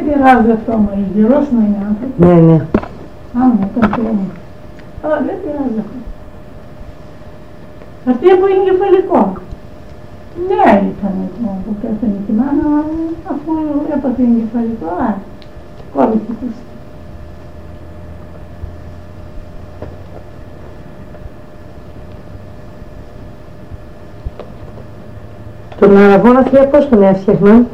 πειράζει αυτό, μα γυρός να είναι άνθρωπο. Ναι, ναι. Άμα ήταν θέμα. Αλλά δεν πειράζει αυτό. Αυτή που είναι κεφαλικό. Ναι, ήταν που πέθανε τη μάνα, αφού έπαθε εγκεφαλικό, κόβει τη πίστη. Τον αραβόνα θεία πώς τον έφτιαχναν?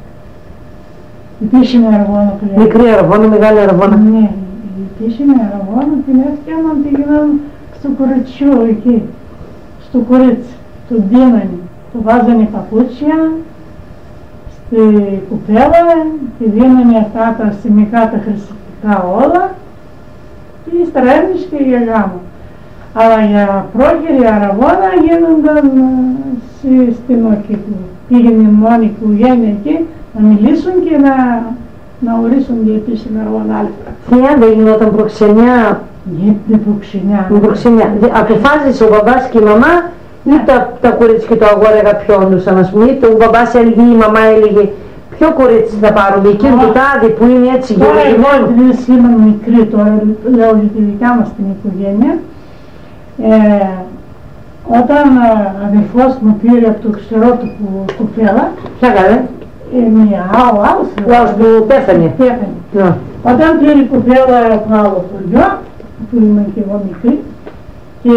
Η πίσινη αραβόνα που λέει. Μικρή αραβόνα, μεγάλη αραβόνα. Ναι, η πίσινη αραβόνα την έφτιαχναν, πήγαιναν στο κοριτσιό εκεί, στο κορίτσι, τον δίνανε. Του βάζανε παπούτσια στη κουπέλα, τη δίνανε αυτά τα σημικά, τα χρησιμικά όλα και ύστερα έβρισκε για γάμο. Αλλά για πρόχειρη αραβόνα γίνονταν στην όχη του. Πήγαινε μόνη η οικογένεια εκεί να μιλήσουν και να ορίσουν για επίσημη αραβόνα άλλη φορά. Θεία δεν γινόταν προξενιά? Γίνεται προξενιά. Αποφάσισε ο μπαμπάς και η μαμά ή τα κορίτσια και το αγόρι αγαπιόντουσαν, ας πούμε, είτε ο μπαμπάς έλεγε ή η μαμά έλεγε ποιο κορίτσι θα πάρουμε, εκείνο το τάδι που είναι έτσι γεωργημένο. Τώρα επειδή ήμουν μικρή, τώρα λέω για τη δικιά μας την οικογένεια, όταν αδερφός μου πήρε από το ξερό του κουπέλα, ποια καλέ? Ο άλλος που πέθανε. Όταν πήρε η κουπέλα από άλλο χωριό, που ήμουν και εγώ μικρή, και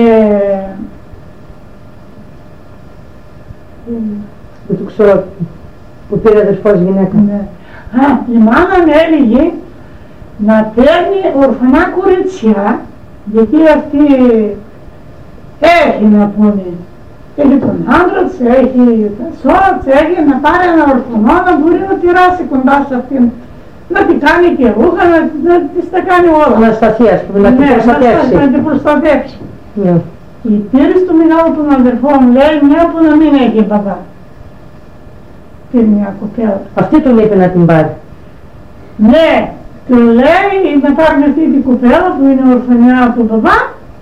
δεν το ξέρω που πήρε αδερφός γυναίκα. Ναι. Η μάνα μου έλεγε να παίρνει ορφανά κοριτσιά, γιατί αυτή έχει να πούμε, έχει τον άντρα της, έχει τα σώα της, έχει να πάρει ένα ορφανό να μπορεί να τυράσει κοντά σε αυτήν, να τη κάνει και ρούχα, να της τα κάνει όλα. Να σταθεί, ας πούμε, να την προστατεύσει. Να την προστατεύσει. Ναι. Η πήρε στο μεγάλο τον αδερφό μου, λέει, μια που να μην έχει μπαμπά. Πήρε μια κοπέλα. Αυτή τον είπε να την πάρει. Ναι, του λέει να πάρουμε αυτή την κοπέλα που είναι ορφανιά από τον μπαμπά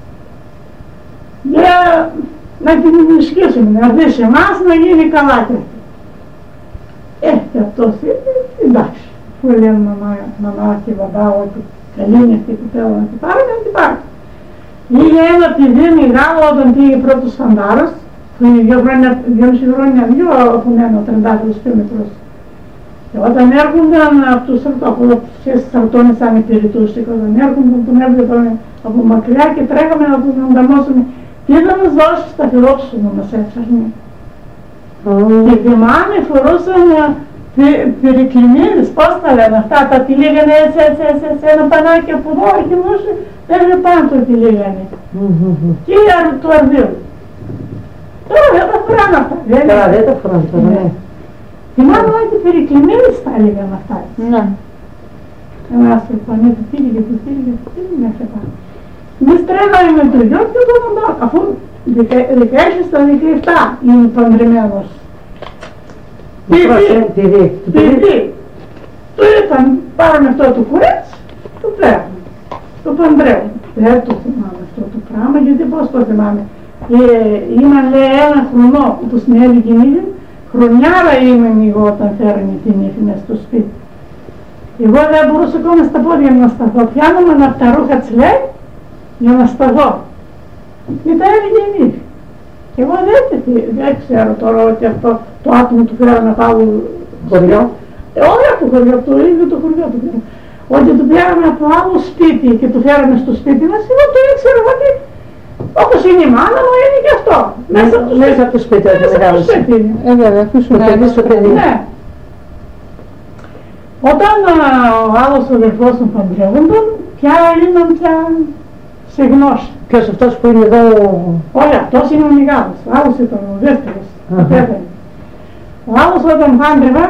για να την ενισχύσουμε, να δει σε εμάς να γίνει καλά και και αυτός είπε, εντάξει, που λένε μαμά και μπαμπά ότι καλή είναι αυτή η κοπέλα να την πάρει, να την πάρει. Είχε ένα παιδί μεγάλο όταν πήγε πρώτος φαντάρος, που είναι 2,5 χρόνια, από μένα, 30 κm. Και όταν έρχονταν από τους στρατώνες σαν υπηρετούς, και όταν έρχονταν τον έβλεπαμε από μακριά και τρέχαμε να τον ανταμώσουμε. Τι θα μας δώσεις τα φιλόξενο μας έφερνε. Και θυμάμαι φορούσαν περικλινίδες, πώς τα λένε αυτά, τα τυλίγανε έτσι, ένα πανάκι από εδώ, αρχινούσε, μέχρι πάνω το τυλίγανε. Και το αρδίου. Τώρα δεν τα φοράνε αυτά. Τώρα δεν τα φοράνε τώρα, ναι. Θυμάμαι ότι περικλινίδες τα έλεγαν αυτά. Ναι. Ένα άσπροπανί του πήγε και του πήγε μέχρι πάνω. Εμείς τρέχαμε με το γιο και τον αντά, αφού 16 στα 17 είναι παντρεμένος. Παιδί. Του είπαν, πάρουμε αυτό το κουρέτσι, το παίρνουμε, το παντρεύουμε. Δεν το θυμάμαι αυτό το πράγμα, γιατί πώς το θυμάμαι. Ήμουν λέει 1 χρονό, όπως με έλεγε η νύφη, χρονιάρα ήμουν εγώ όταν φέρνει την νύφη μες στο σπίτι. Εγώ δεν μπορούσα ακόμα στα πόδια μου να σταθώ, πιάνομαι από τα ρούχα της λέει, για να σταθώ. Μετά έλεγε η νύφη. Και εγώ δεν ξέρω τώρα ότι αυτό το άτομο του φέρανε από άλλο χωριό. Όχι από το χωριό, από το ίδιο το χωριό του φέρανε. Ότι του πήραμε από άλλο σπίτι και του φέραμε στο σπίτι μας, εγώ το ήξερα ότι όπως είναι η μάνα μου είναι και αυτό. Μέσα από το σπίτι, μέσα από το σπίτι. Βέβαια, στο παιδί. Ναι. Όταν ο άλλος αδερφός μου παντρεύονταν, πια ήμουν πια σε γνώση. Ποιος αυτός που είναι εδώ? Όχι, αυτός είναι ο μεγάλος, ο άλλος ήταν ο δεύτερος, ο άλλος όταν πάντρευαν,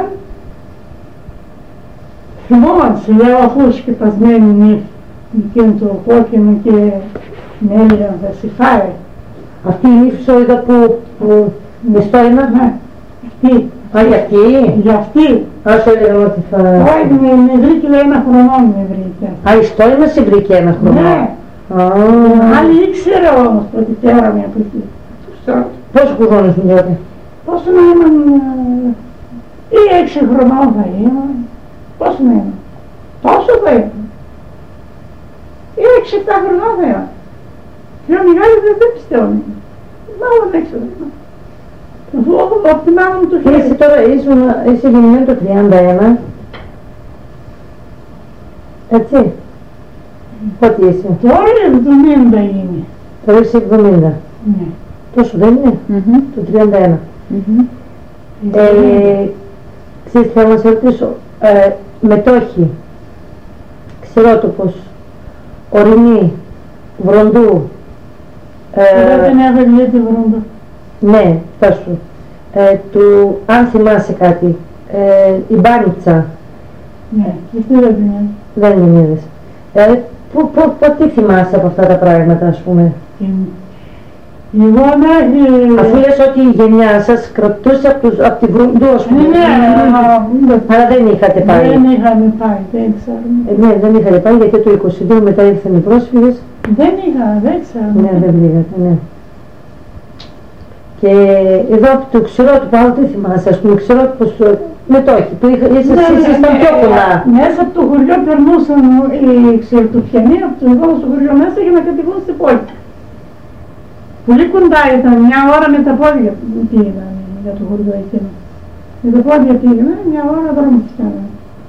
θυμόμαστε, λέω αφού σκεπασμένη νύφη, εκείνο το κόκκινο και με έλεγαν θα σε φάει. Αυτή η νύφη σώγητα που με στόινα? Ναι, αυτή. Για αυτή? Για αυτή. Ας έλεγαν ότι θα... Όχι, με βρήκε λέει 1 χρονό με βρήκε. Η στόινα σε βρήκε 1 χρονό? Ναι. Άλλη ήξερε όμως ότι πέραμε από εκεί. Πόσο χρονών νιώτε? Πόσο να ήμουν, ή 6 χρονών θα ήμουν. πόσο να είναι. Τόσο θα είναι. Ή 6-7 χρονών θα είναι. Πιο μεγάλη δεν πιστεύω να είναι. Μάλλον έξω δεν είναι. Από τη μάνα μου το χέρι. Εσύ τώρα είσαι γεννημένη το 31. Έτσι. Πότε είσαι? Τώρα 70 είναι. Τώρα είσαι 70. Ναι. Τόσο δεν είναι? Το 31. Ξέρεις, θέλω να σε ρωτήσω, μετόχοι, Ξηρότοπος, Ορεινή, Βροντού, Δεν έβγαινε τη Βροντού. ναι, φτάσου, αν θυμάσαι κάτι, η Μπάνιτσα, Ναι, αυτή δεν είναι. δεν την είδες. Τι θυμάσαι από αυτά τα πράγματα, ας πούμε? Εγώ Αφού λες ότι η γενιά σας κρατούσε από τη Βροντού, ας πούμε. Ναι, Αλλά δεν είχατε πάει. δεν είχαμε πάει, δεν ξέρουμε. Ναι, δεν είχατε πάει γιατί το 22 μετά ήρθαν οι πρόσφυγες. Δεν ξέρουμε. Ναι, δεν πήγατε, ναι. Και εδώ από το Ξηρότοπο, άλλο τι θυμάσαι, ας πούμε, Ξηρότοπος μετόχοι, που ήσασταν πιο κοντά. Μέσα από το χωριό περνούσαν οι ξεροτοπιανοί, από το δικό στο χωριό μέσα για να κατηγούν στην πόλη. Πολύ κοντά ήταν, μια ώρα με τα πόδια πήγαιναν για το χωριό εκείνο. Με τα πόδια πήγαιναν, μια ώρα δρόμο φτιάναν.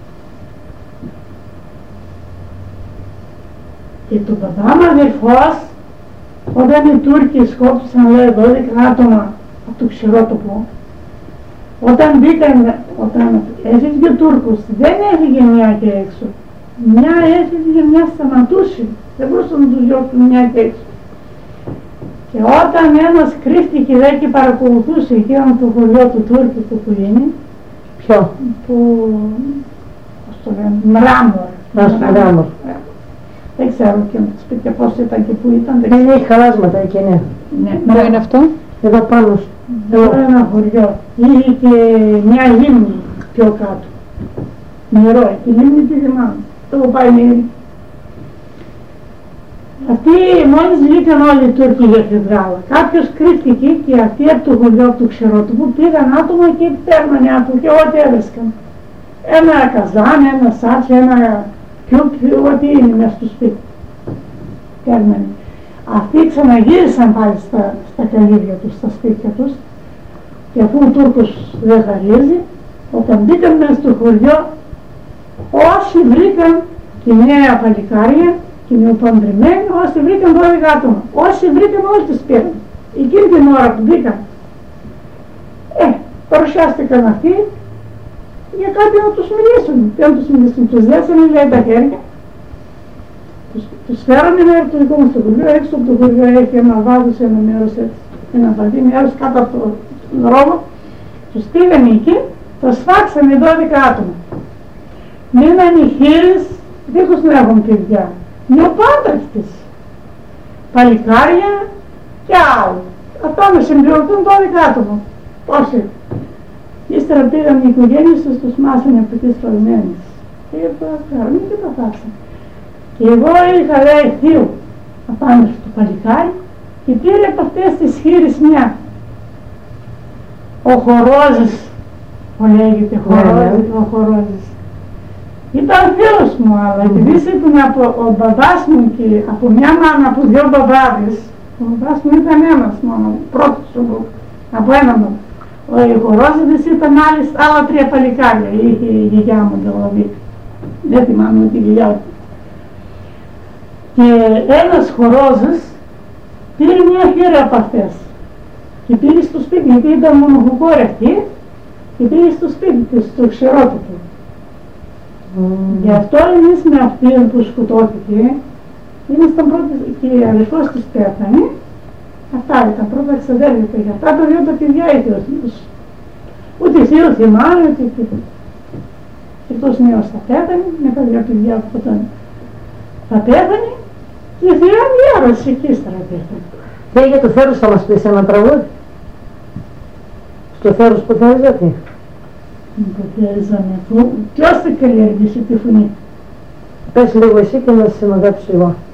Και το παπά μου αδερφός, όταν οι Τούρκοι σκόπισαν, λέει, 12 άτομα από το Ξηρότοπο, όταν έφυγε ο Τούρκος, δεν έφυγε μια και έξω. Μια έφυγε, μια σταματούσε. Δεν μπορούσαν να τους διώξουν μια και έξω. Και όταν ένας κρύφτηκε δε και παρακολουθούσε εκείνο το χωριό του τουρκικού που είναι, Ποιο? που, πώς το λένε, Μράμορ. Δεν ξέρω και το σπίτι πώς ήταν και πού ήταν. Δεν έχει χαλάσματα εκεί, ναι. Ναι, Πού είναι αυτό? Εδώ πάνω. εδώ ένα χωριό. Είχε και μια λίμνη πιο κάτω. Νερό, η λίμνη τη θυμάμαι. Το έχω πάει νερί. Αυτοί μόλις βγήκαν όλοι οι Τούρκοι για τη Δράλα. Κάποιος κρύφτηκε και αυτοί από το χωριό του Ξηρότοπου πήγαν άτομα και παίρνανε άτομα και ό,τι έβρισκαν. Ένα καζάνι, ένα σάτσι, ένα πιούπι, ό,τι είναι μέσα στο σπίτι. Παίρνανε. Αυτοί ξαναγύρισαν πάλι στα καλύβια τους, στα σπίτια τους, και αφού ο Τούρκος δεν χαρίζει, όταν μπήκαν μέσα στο χωριό, όσοι βρήκαν και νέα παλικάρια και νεοπαντρεμένοι, όσοι βρήκαν 12 άτομα, όσοι βρήκαν όλοι τους πήραν. Εκείνη την ώρα που μπήκαν, παρουσιάστηκαν αυτοί για κάτι να τους μιλήσουν. Δεν τους μιλήσουν, τους δέσανε, λέει, τα χέρια. Τους φέρανε μέχρι το δικό μου στο χωριό, έξω από το χωριό έχει ένα βάδος, ένα μέρος έτσι, ένα βαθύ μέρος κάτω από τον δρόμο. Τους πήγανε εκεί, τους φάξανε 12 άτομα. Μείνανε οι χείρες, δίχως να έχουν παιδιά. Νεοπάντρευτες, παλικάρια και άλλοι. Αυτά να συμπληρωθούν 12 άτομα. Πόσοι. Ύστερα πήγαν οι οικογένειες τους μάσανε από τις φραγμένες. Και φέρανε και τα φάξανε. Και εγώ είχα, λέει, θείο απάνω στο παλικάρι και πήρε από αυτές τις χείρες μια. Ο Χορόζης, που λέγεται ο Χορόζης. Ήταν φίλος μου, αλλά επειδή ήταν ο μπαμπάς μου και από μια μάνα από δύο μπαμπάδες, ο μπαμπάς μου ήταν ένας μόνο, πρώτος από έναν μου. Ο Χορόζης ήταν άλλα 3 παλικάρια, είχε η γιαγιά μου δηλαδή. Δεν θυμάμαι τη γιαγιά του. Και ένας Χορόζης πήρε μια χείρα από αυτές και πήγε στο σπίτι, γιατί ήταν μονοχοκόρη αυτή, και πήγε στο σπίτι της, στο Ξηρότοπο. Γι' αυτό εμείς με αυτήν που σκοτώθηκε, ήμασταν πρώτοι και η αδερφός της πέθανε, αυτά ήταν πρώτα εξαδέρφια, για αυτά τα 2 τα παιδιά είχε ο Θεός. Ούτε θείο θυμάμαι, ούτε τίποτα. Και αυτός νέος θα πέθανε, με τα 2 παιδιά που θα πέθανε, και η θεία διάρρωσε εκεί ύστερα πέθανε. Και για το θέρος θα μας πεις ένα τραγούδι? Στο θέρος που θέλετε? Ποιος θα καλλιεργήσει τη φωνή? Πες λίγο εσύ και να συνοδέψω εγώ.